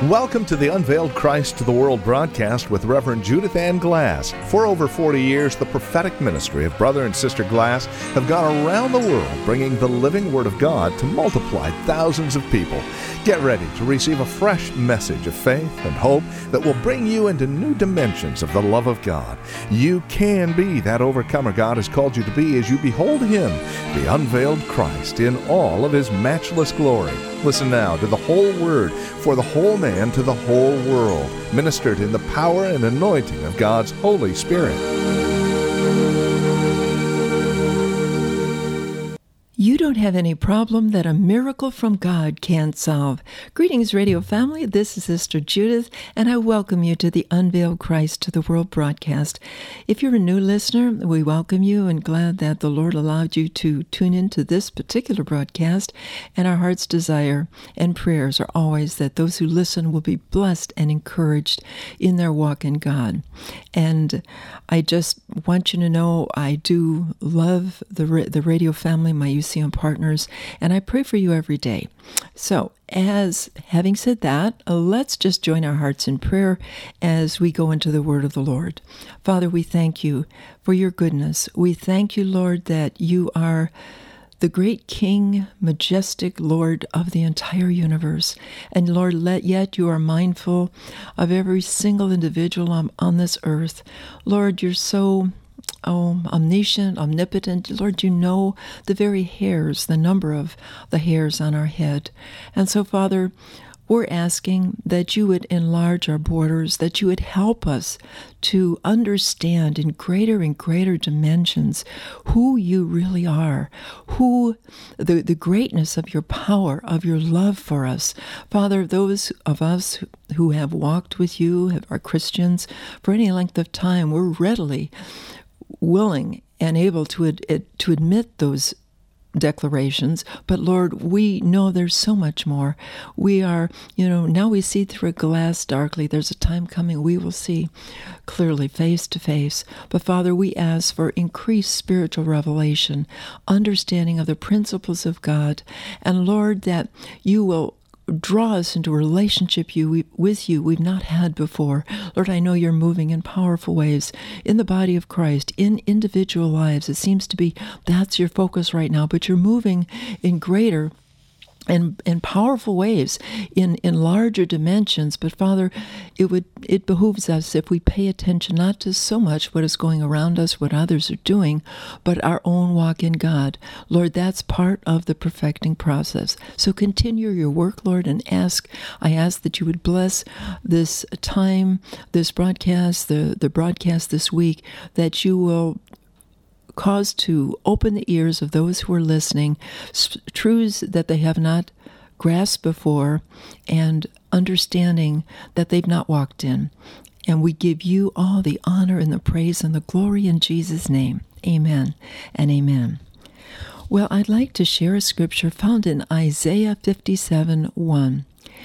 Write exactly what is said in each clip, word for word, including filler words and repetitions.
Welcome to the Unveiled Christ to the World broadcast with Reverend Judith Ann Glass. For over forty years, the prophetic ministry of Brother and Sister Glass have gone around the world bringing the living Word of God to multiply thousands of people. Get ready to receive a fresh message of faith and hope that will bring you into new dimensions of the love of God. You can be that overcomer God has called you to be as you behold Him, the unveiled Christ, in all of His matchless glory. Listen now to the whole Word for the whole man to the whole world, ministered in the power and anointing of God's Holy Spirit. You don't have any problem that a miracle from God can't solve. Greetings, radio family. This is Sister Judith, and I welcome you to the Unveiled Christ to the World broadcast. If you're a new listener, we welcome you and glad that the Lord allowed you to tune into this particular broadcast. And our heart's desire and prayers are always that those who listen will be blessed and encouraged in their walk in God. And I just want you to know I do love the the radio family, my U C M partners, and I pray for you every day. So, as having said that, uh, let's just join our hearts in prayer as we go into the word of the Lord. Father, we thank you for your goodness. We thank you, Lord, that you are the great King, majestic Lord of the entire universe. And Lord, let yet you are mindful of every single individual on, on this earth. Lord, you're so Oh, omniscient, omnipotent. Lord, you know the very hairs, the number of the hairs on our head. And so, Father, we're asking that you would enlarge our borders, that you would help us to understand in greater and greater dimensions who you really are, who the, the greatness of your power, of your love for us. Father, those of us who have walked with you, are Christians, for any length of time, we're readily willing and able to ad- to admit those declarations. But Lord, we know there's so much more. We are, you know, now we see through a glass darkly. There's a time coming we will see clearly face to face. But Father, we ask for increased spiritual revelation, understanding of the principles of God. And Lord, that you will draw us into a relationship you, with you we've not had before. Lord, I know you're moving in powerful ways in the body of Christ, in individual lives. It seems to be that's your focus right now, but you're moving in greater and in powerful ways, in, in larger dimensions. But Father, it would it behooves us if we pay attention not to so much what is going around us, what others are doing, but our own walk in God. Lord, that's part of the perfecting process. So continue your work, Lord, and ask, I ask that you would bless this time, this broadcast, the, the broadcast this week, that you will cause to open the ears of those who are listening, truths that they have not grasped before, and understanding that they've not walked in. And we give you all the honor and the praise and the glory in Jesus' name. Amen and amen. Well, I'd like to share a scripture found in Isaiah fifty-seven one.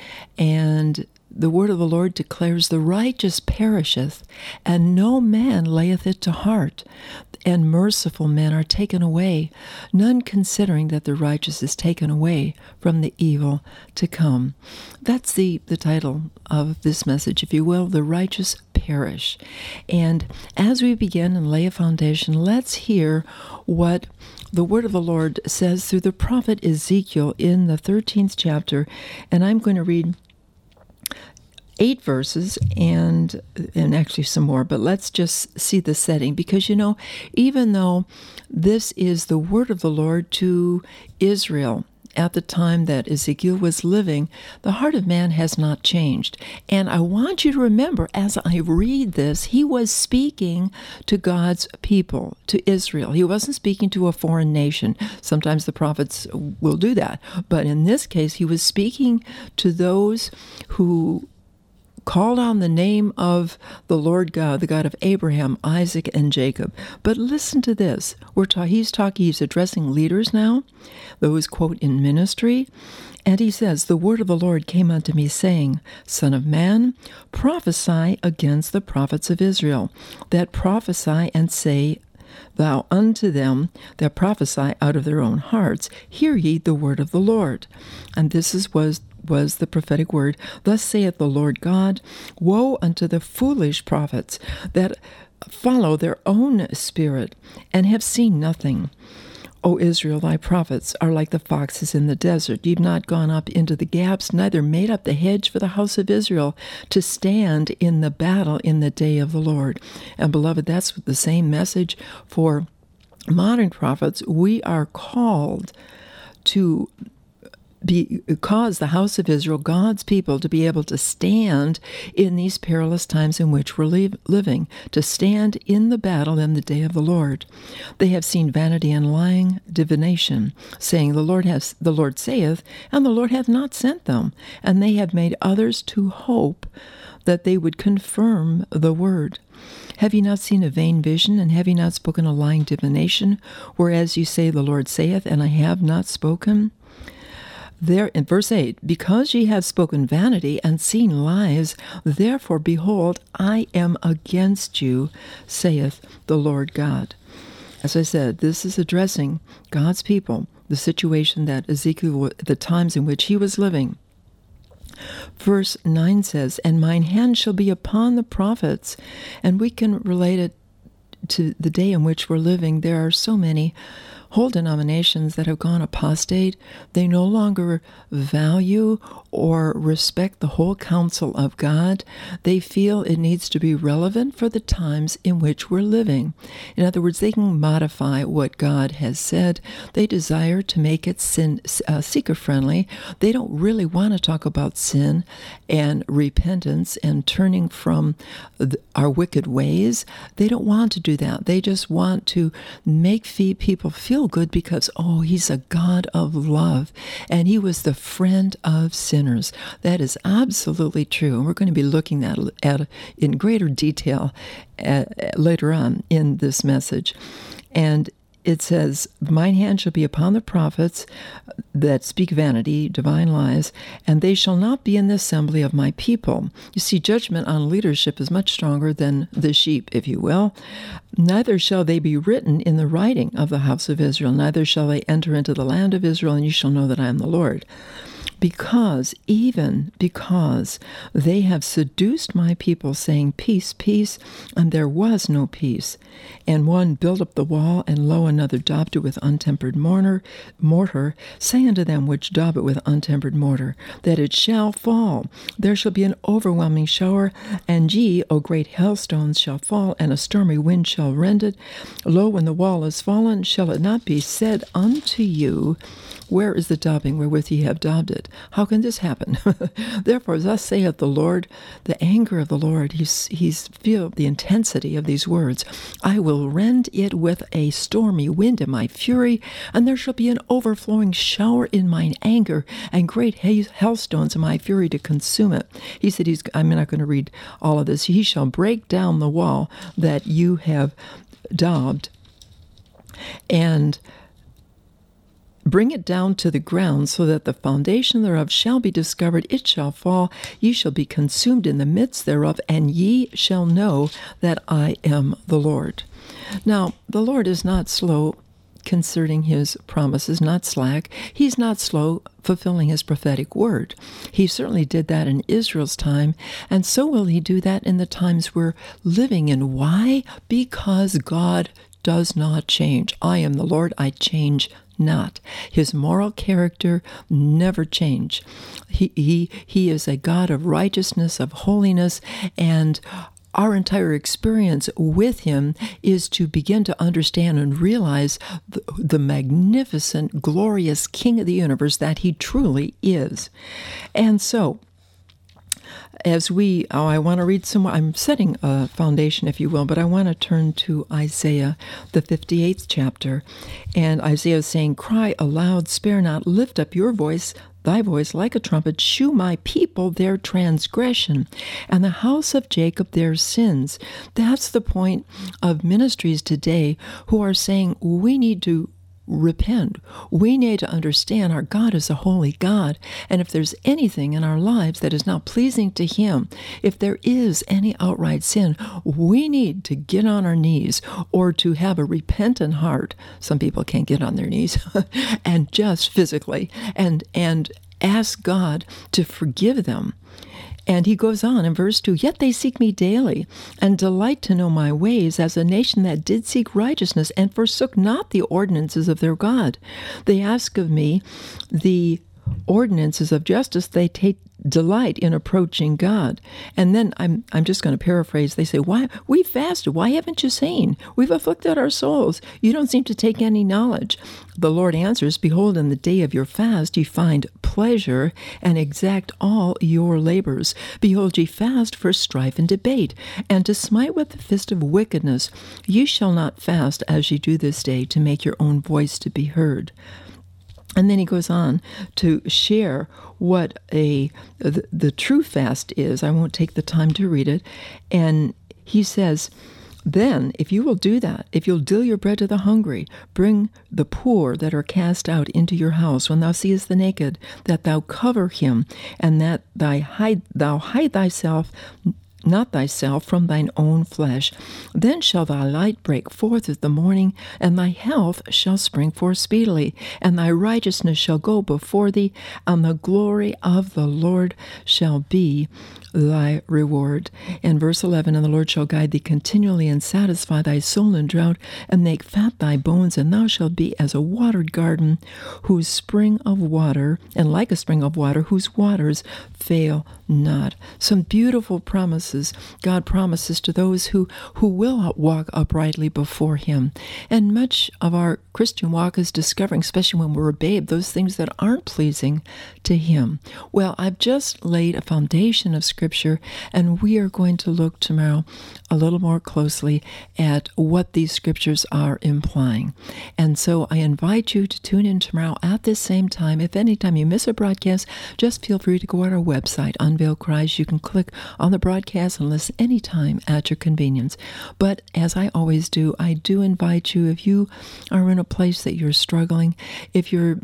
And the word of the Lord declares, "The righteous perisheth, and no man layeth it to heart. And merciful men are taken away, none considering that the righteous is taken away from the evil to come." That's the, the title of this message, if you will, "The righteous perish." And as we begin and lay a foundation, let's hear what the word of the Lord says through the prophet Ezekiel in the thirteenth chapter. And I'm going to read eight verses and and actually some more, but let's just see the setting, because you know, even though this is the word of the Lord to Israel at the time that Ezekiel was living, the heart of man has not changed. And I want you to remember, as I read this, he was speaking to God's people, to Israel. He wasn't speaking to a foreign nation. Sometimes the prophets will do that. But in this case, he was speaking to those who called on the name of the Lord God, the God of Abraham, Isaac, and Jacob. But listen to this. We're ta- he's talking, he's addressing leaders now, those, quote, in ministry. And he says, "The word of the Lord came unto me, saying, Son of man, prophesy against the prophets of Israel, that prophesy and say, Thou unto them that prophesy out of their own hearts, hear ye the word of the Lord." And this is was was the prophetic word. Thus saith the Lord God, woe unto the foolish prophets that follow their own spirit and have seen nothing. O Israel, thy prophets are like the foxes in the desert. You've not gone up into the gaps, neither made up the hedge for the house of Israel to stand in the battle in the day of the Lord. And beloved, that's the same message for modern prophets. We are called to Be, cause the house of Israel, God's people, to be able to stand in these perilous times in which we're li- living, to stand in the battle in the day of the Lord. They have seen vanity and lying divination, saying, The Lord has, the Lord saith, and the Lord hath not sent them. And they have made others to hope that they would confirm the word. Have ye not seen a vain vision, and have ye not spoken a lying divination? Whereas you say, The Lord saith, and I have not spoken? There in verse eight, because ye have spoken vanity and seen lies, therefore, behold, I am against you, saith the Lord God. As I said, this is addressing God's people, the situation that Ezekiel, the times in which he was living. Verse nine says, and mine hand shall be upon the prophets, and we can relate it to the day in which we're living. There are so many whole denominations that have gone apostate. They no longer value or respect the whole counsel of God. They feel it needs to be relevant for the times in which we're living. In other words, they can modify what God has said. They desire to make it sin, uh, seeker-friendly. They don't really want to talk about sin and repentance and turning from the, our wicked ways. They don't want to do that. They just want to make fee- people feel good because, oh, he's a God of love, and he was the friend of sinners. That is absolutely true, and we're going to be looking at it in greater detail at, later on in this message. And it says, mine hand shall be upon the prophets that speak vanity, divine lies, and they shall not be in the assembly of my people. You see, judgment on leadership is much stronger than the sheep, if you will. Neither shall they be written in the writing of the house of Israel, neither shall they enter into the land of Israel, and you shall know that I am the Lord. Because, even because they have seduced my people, saying, Peace, peace, and there was no peace. And one built up the wall, and lo, another daubed it with untempered mortar, mortar. Say unto them which daub it with untempered mortar, that it shall fall. There shall be an overwhelming shower, and ye, O great hailstones, shall fall, and a stormy wind shall rend it. Lo, when the wall is fallen, shall it not be said unto you, Where is the daubing wherewith ye have daubed it? How can this happen? Therefore, thus saith the Lord, the anger of the Lord, he's, he's feel the intensity of these words. I will rend it with a stormy wind in my fury, and there shall be an overflowing shower in mine anger, and great hailstones in my fury to consume it. He said, he's, I'm not going to read all of this. He shall break down the wall that you have daubed, and bring it down to the ground, so that the foundation thereof shall be discovered. It shall fall. Ye shall be consumed in the midst thereof, and ye shall know that I am the Lord. Now, the Lord is not slow concerning his promises, not slack. He's not slow fulfilling his prophetic word. He certainly did that in Israel's time, and so will he do that in the times we're living in. Why? Because God does not change. I am the Lord, I change not. His moral character never change. He, he, he is a God of righteousness, of holiness, and our entire experience with him is to begin to understand and realize the, the magnificent, glorious King of the universe that he truly is. And so, as we, oh, I want to read some more. I'm setting a foundation, if you will, but I want to turn to Isaiah, the fifty-eighth chapter. And Isaiah is saying, Cry aloud, spare not, lift up your voice, thy voice like a trumpet, shew my people their transgression, and the house of Jacob their sins. That's the point of ministries today who are saying we need to repent. We need to understand our God is a holy God, and if there's anything in our lives that is not pleasing to him, if there is any outright sin, we need to get on our knees, or to have a repentant heart. Some people can't get on their knees, and just physically, and and ask God to forgive them. And he goes on in verse two, yet they seek me daily, and delight to know my ways, as a nation that did seek righteousness, and forsook not the ordinances of their God. They ask of me the ordinances of justice. They take delight in approaching God. And then I'm I'm just going to paraphrase. They say, why we fasted? Why haven't you seen? We've afflicted our souls. You don't seem to take any knowledge. The Lord answers, behold, in the day of your fast ye find pleasure, and exact all your labors. Behold, ye fast for strife and debate, and to smite with the fist of wickedness. Ye shall not fast as ye do this day, to make your own voice to be heard. And then he goes on to share what a the, the true fast is. I won't take the time to read it. And he says, then, if you will do that, if you'll deal your bread to the hungry, bring the poor that are cast out into your house, when thou seest the naked, that thou cover him, and that thy hide, thou hide thyself not thyself from thine own flesh. Then shall thy light break forth as the morning, and thy health shall spring forth speedily, and thy righteousness shall go before thee, and the glory of the Lord shall be thy reward. In verse eleven, and the Lord shall guide thee continually, and satisfy thy soul in drought, and make fat thy bones, and thou shalt be as a watered garden, whose spring of water, and like a spring of water, whose waters fail not. Some beautiful promises God promises to those who, who will walk uprightly before him. And much of our Christian walk is discovering, especially when we're a babe, those things that aren't pleasing to him. Well, I've just laid a foundation of Scripture, and we are going to look tomorrow a little more closely at what these Scriptures are implying. And so I invite you to tune in tomorrow at this same time. If anytime you miss a broadcast, just feel free to go on our website, Unveiled Christ. You can click on the broadcast and listen anytime at your convenience. But as I always do, I do invite you, if you are in a place that you're struggling, if you're,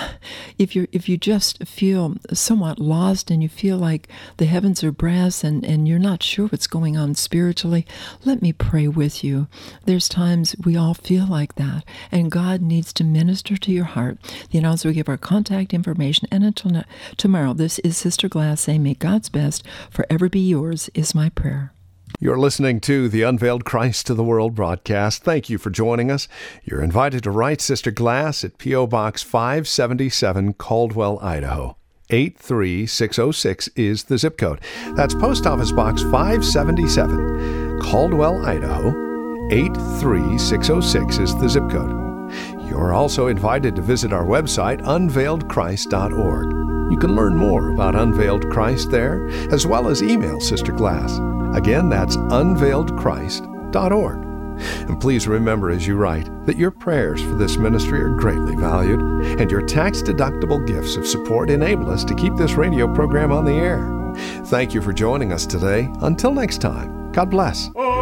if you're, if you just feel somewhat lost and you feel like the heavens are brass and, and you're not sure what's going on spiritually, let me pray with you. There's times we all feel like that, and God needs to minister to your heart. The announcer will give our contact information, and until na- tomorrow, this is Sister Glass saying, may God's best forever be yours, is my prayer. You're listening to the Unveiled Christ to the World broadcast. Thank you for joining us. You're invited to write Sister Glass at P O. Box five seventy-seven, Caldwell, Idaho. eight three six oh six is the zip code. That's Post Office Box five seventy-seven, Caldwell, Idaho. eight three six oh six is the zip code. You're also invited to visit our website, unveiled christ dot org. You can learn more about Unveiled Christ there, as well as email Sister Glass. Again, that's unveiled christ dot org. And please remember as you write that your prayers for this ministry are greatly valued, and your tax-deductible gifts of support enable us to keep this radio program on the air. Thank you for joining us today. Until next time, God bless.